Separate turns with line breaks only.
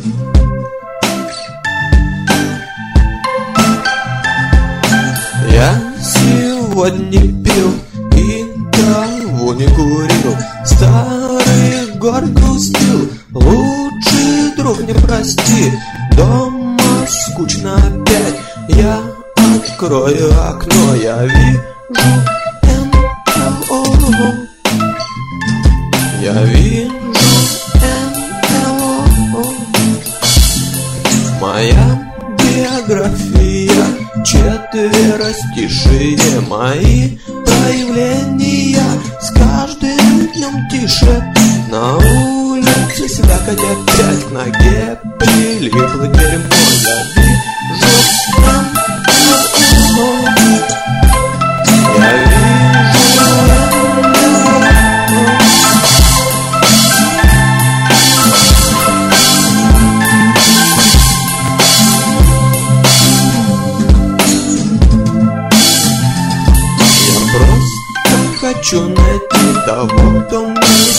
Я сегодня не пил и траву не курил, старый год грустил, лучший друг не прости. Дома скучно опять, я открою окно, я вижу НЛО. Я вижу НЛО. Моя биография четверостишие, мои проявления с каждым днем тише. На улице слякоть опять, к ноге прилипло дерьмо. Я вижу НЛО. Я вижу хочу найти того, кто мне